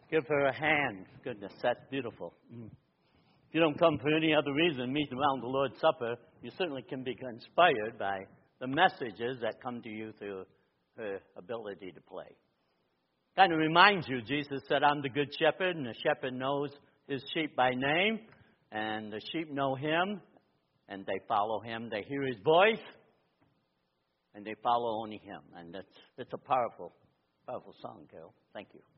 Give her a hand. Goodness, that's beautiful. If you don't come for any other reason, meet around the Lord's Supper, you certainly can be inspired by the messages that come to you through her ability to play. Kind of reminds you, Jesus said, I'm the good shepherd, and the shepherd knows his sheep by name, and the sheep know him, and they follow him. They hear his voice, and they follow only him. And it's a powerful, powerful song, Carol. Thank you.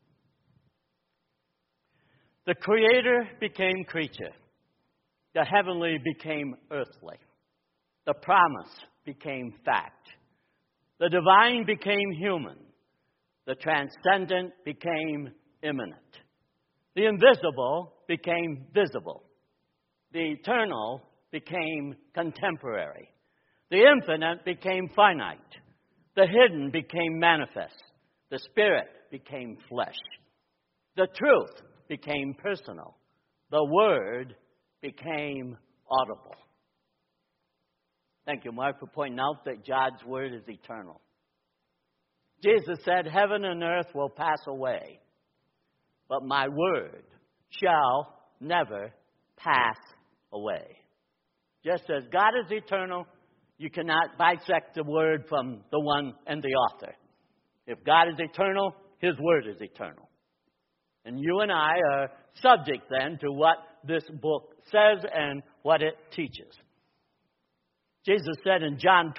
The Creator became creature. The heavenly became earthly. The promise became fact. The divine became human. The transcendent became immanent. The invisible became visible. The eternal became contemporary. The infinite became finite. The hidden became manifest. The Spirit became flesh. The truth became personal. The Word became audible. Thank you, Mark, for pointing out that God's Word is eternal. Jesus said, heaven and earth will pass away, but my word shall never pass away. Just as God is eternal, you cannot bisect the word from the one and the author. If God is eternal, his word is eternal. And you and I are subject then to what this book says and what it teaches. Jesus said in John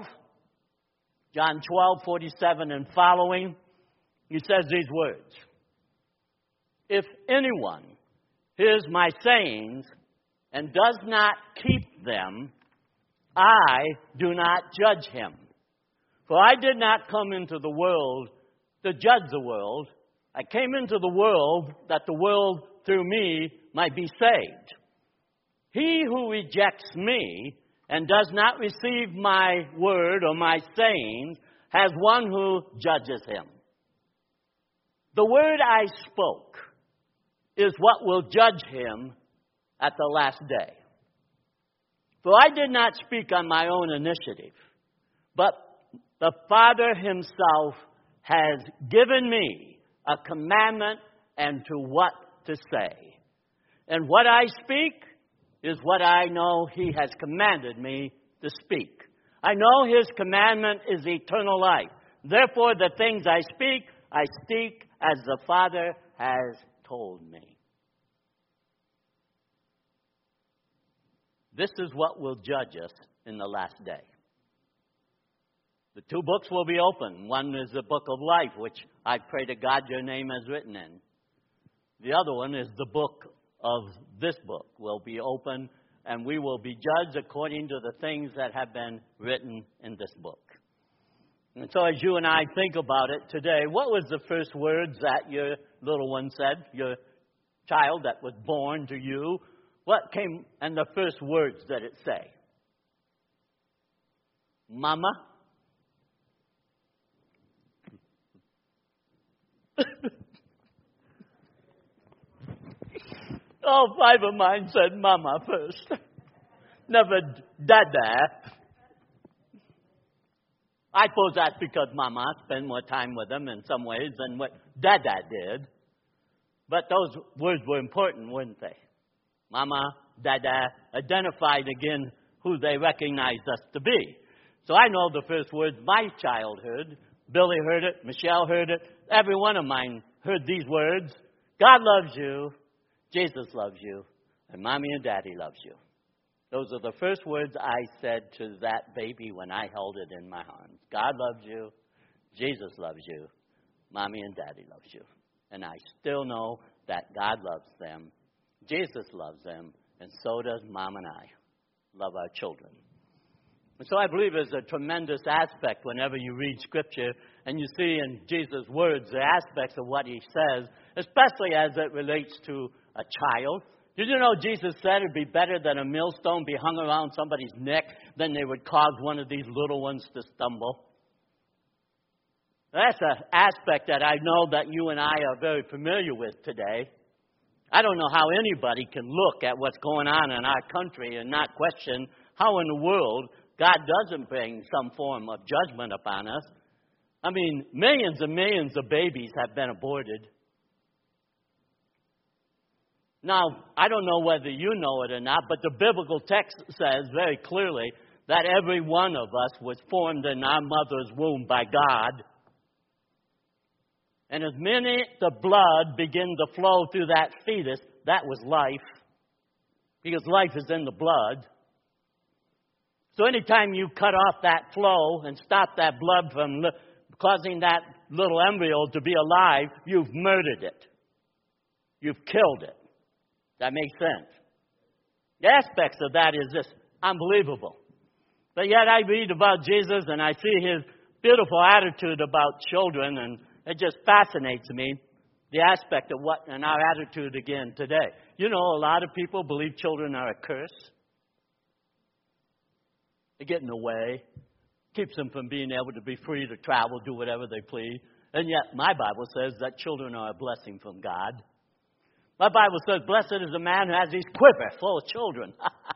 12:47 and following, he says these words. If anyone hears my sayings and does not keep them, I do not judge him. For I did not come into the world to judge the world. I came into the world that the world through me might be saved. He who rejects me and does not receive my word or my sayings has one who judges him. The word I spoke is what will judge him at the last day. For I did not speak on my own initiative, but the Father himself has given me a commandment and to what to say. And what I speak is what I know he has commanded me to speak. I know his commandment is eternal life. Therefore, the things I speak as the Father has told me. This is what will judge us in the last day. The two books will be open. One is the book of life, which I pray to God your name is written in. The other one is the book of this book will be open, and we will be judged according to the things that have been written in this book. And so as you and I think about it today, what was the first words that your little one said, your child that was born to you? What came, and the first words that it say? Mama? All five of mine said Mama first. Never Dada. I suppose that's because Mama spent more time with them in some ways than what Dada did. But those words were important, weren't they? Mama, Dada, identified again who they recognized us to be. So I know the first words my child heard. Billy heard it. Michelle heard it. Every one of mine heard these words. God loves you. Jesus loves you. And Mommy and Daddy loves you. Those are the first words I said to that baby when I held it in my arms. God loves you. Jesus loves you. Mommy and Daddy loves you. And I still know that God loves them. Jesus loves them. And so does Mom and I love our children. And so I believe there's a tremendous aspect whenever you read Scripture and you see in Jesus' words the aspects of what he says, especially as it relates to a child. Did you know Jesus said it'd be better that a millstone be hung around somebody's neck than they would cause one of these little ones to stumble? That's an aspect that I know that you and I are very familiar with today. I don't know how anybody can look at what's going on in our country and not question how in the world God doesn't bring some form of judgment upon us. I mean, millions and millions of babies have been aborted. Now, I don't know whether you know it or not, but the biblical text says very clearly that every one of us was formed in our mother's womb by God. And as minute the blood began to flow through that fetus, that was life. Because life is in the blood. So anytime you cut off that flow and stop that blood from causing that little embryo to be alive, you've murdered it. You've killed it. That makes sense. The aspects of that is just unbelievable. But yet I read about Jesus and I see his beautiful attitude about children, and it just fascinates me, the aspect of what in our attitude again today. You know, a lot of people believe children are a curse. They get in the way, keeps them from being able to be free to travel, do whatever they please. And yet my Bible says that children are a blessing from God. My Bible says, blessed is the man who has his quiver full of children.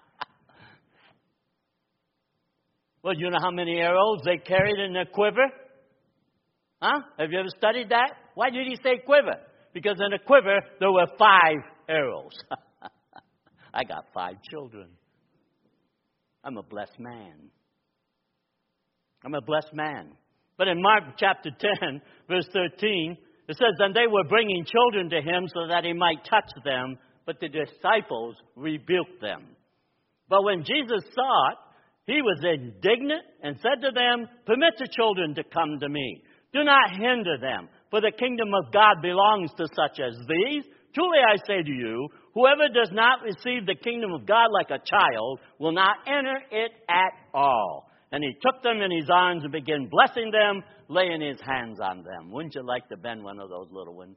Well, you know how many arrows they carried in their quiver? Huh? Have you ever studied that? Why did he say quiver? Because in a quiver, there were 5 arrows. I got 5 children. I'm a blessed man. I'm a blessed man. But in Mark chapter 10, verse 13, it says, and they were bringing children to him so that he might touch them, but the disciples rebuked them. But when Jesus saw it, he was indignant and said to them, permit the children to come to me. Do not hinder them, for the kingdom of God belongs to such as these. Truly I say to you, whoever does not receive the kingdom of God like a child will not enter it at all. And he took them in his arms and began blessing them, laying his hands on them. Wouldn't you like to bend one of those little ones?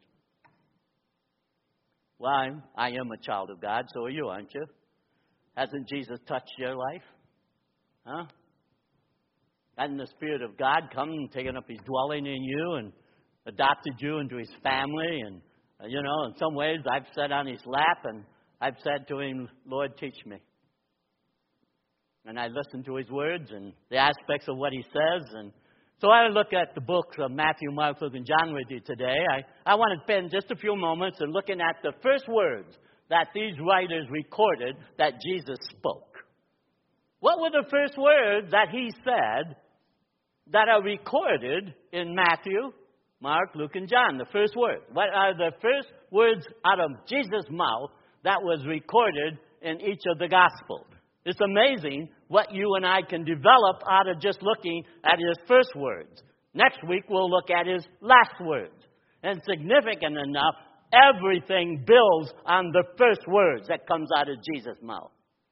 Well, I am a child of God, so are you, aren't you? Hasn't Jesus touched your life? Huh? Hasn't the Spirit of God come and taken up his dwelling in you and adopted you into his family? And, you know, in some ways I've sat on his lap and I've said to him, Lord, teach me. And I listen to his words and the aspects of what he says. And so I look at the books of Matthew, Mark, Luke, and John with you today. I want to spend just a few moments in looking at the first words that these writers recorded that Jesus spoke. What were the first words that he said that are recorded in Matthew, Mark, Luke, and John? The first words. What are the first words out of Jesus' mouth that was recorded in each of the Gospels? It's amazing what you and I can develop out of just looking at his first words. Next week, we'll look at his last words. And significant enough, everything builds on the first words that comes out of Jesus' mouth.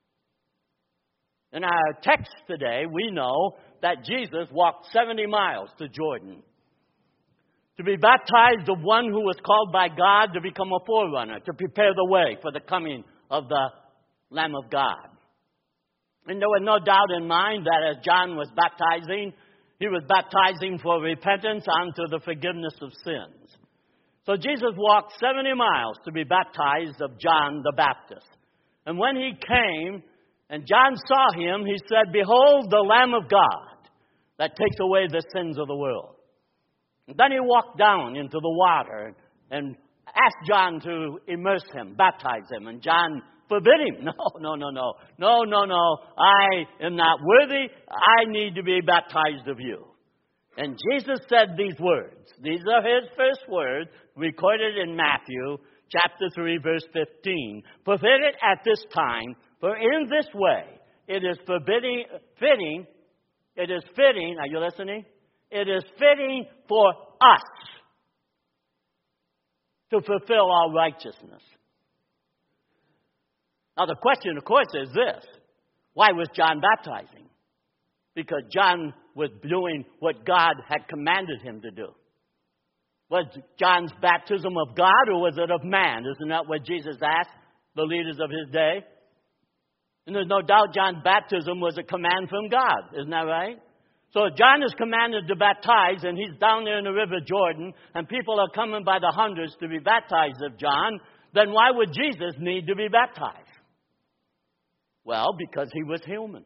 In our text today, we know that Jesus walked 70 miles to Jordan to be baptized of one who was called by God to become a forerunner, to prepare the way for the coming of the Lamb of God. And there was no doubt in mind that as John was baptizing, he was baptizing for repentance unto the forgiveness of sins. So Jesus walked 70 miles to be baptized of John the Baptist. And when he came, and John saw him, he said, behold, the Lamb of God that takes away the sins of the world. And then he walked down into the water and asked John to immerse him, baptize him. And John forbid him. No. I am not worthy. I need to be baptized of you. And Jesus said these words. These are his first words recorded in Matthew chapter 3, verse 15. Forbid it at this time, for in this way it is fitting, are you listening? It is fitting for us to fulfill all righteousness. Now the question, of course, is this. Why was John baptizing? Because John was doing what God had commanded him to do. Was John's baptism of God or was it of man? Isn't that what Jesus asked the leaders of his day? And there's no doubt John's baptism was a command from God. Isn't that right? So if John is commanded to baptize and he's down there in the River Jordan and people are coming by the hundreds to be baptized of John, then why would Jesus need to be baptized? Well, because he was human.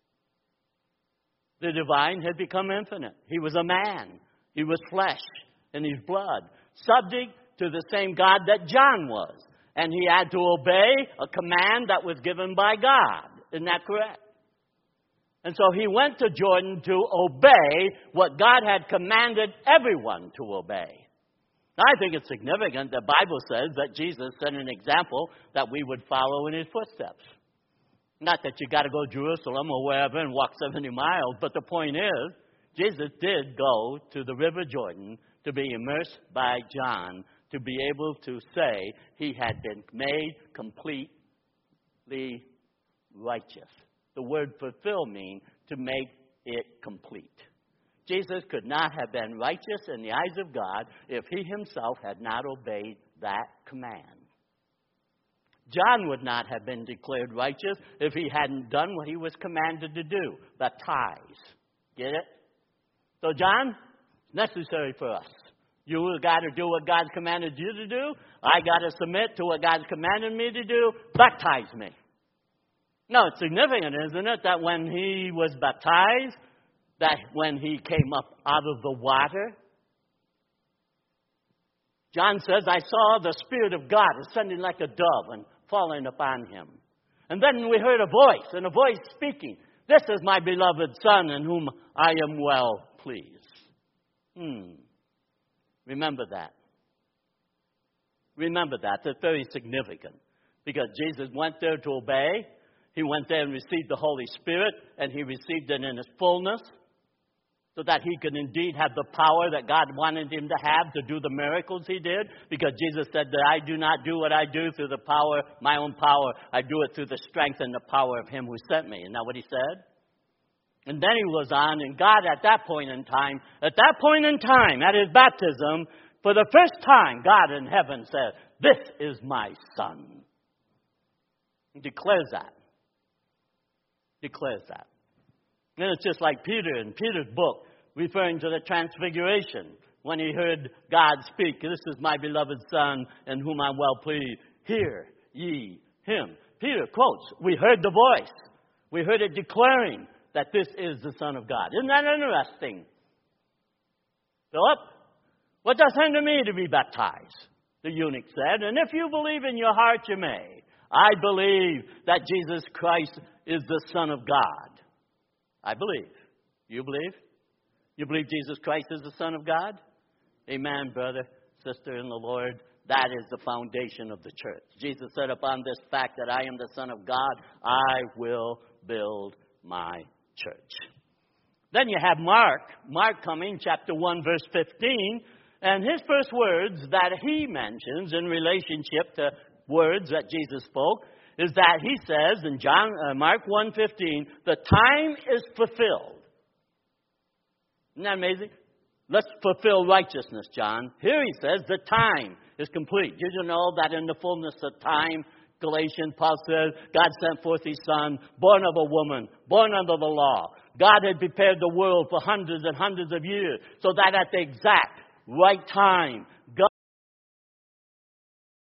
The divine had become infinite. He was a man. He was flesh and his blood, subject to the same God that John was. And he had to obey a command that was given by God. Isn't that correct? And so he went to Jordan to obey what God had commanded everyone to obey. Now, I think it's significant. The Bible says that Jesus set an example that we would follow in his footsteps. Not that you got to go to Jerusalem or wherever and walk 70 miles, but the point is, Jesus did go to the River Jordan to be immersed by John, to be able to say he had been made completely righteous. The word fulfill means to make it complete. Jesus could not have been righteous in the eyes of God if he himself had not obeyed that command. John would not have been declared righteous if he hadn't done what he was commanded to do, baptize. Get it? So, John, it's necessary for us. You got to do what God's commanded you to do. I got to submit to what God's commanded me to do. Baptize me. No, it's significant, isn't it, that when he was baptized, that when he came up out of the water, John says, I saw the Spirit of God ascending like a dove and falling upon him. And then we heard a voice, and a voice speaking, this is my beloved Son in whom I am well pleased. Remember that. Remember that. That's very significant. Because Jesus went there to obey. He went there and received the Holy Spirit, and he received it in his fullness, so that he could indeed have the power that God wanted him to have to do the miracles he did. Because Jesus said that I do not do what I do through the power, my own power. I do it through the strength and the power of him who sent me. Isn't that what he said? And then he was on, and God at that point in time, at his baptism, for the first time, God in heaven said, this is my Son. He declares that. Declares that. And it's just like Peter in Peter's book, referring to the transfiguration, when he heard God speak, this is my beloved Son, in whom I'm well pleased. Hear ye him. Peter quotes, we heard the voice. We heard it declaring that this is the Son of God. Isn't that interesting? Philip, what does hinder me to be baptized? The eunuch said, and if you believe in your heart, you may. I believe that Jesus Christ is the Son of God. I believe. You believe? You believe Jesus Christ is the Son of God? Amen, brother, sister in the Lord. That is the foundation of the church. Jesus said, upon this fact that I am the Son of God, I will build my church. Then you have Mark coming, chapter 1, verse 15. And his first words that he mentions in relationship to words that Jesus spoke is that he says in Mark 1:15, the time is fulfilled. Isn't that amazing? Let's fulfill righteousness, John. Here he says the time is complete. Did you know that in the fullness of time, Galatians, Paul says, God sent forth his Son, born of a woman, born under the law. God had prepared the world for hundreds and hundreds of years, so that at the exact right time,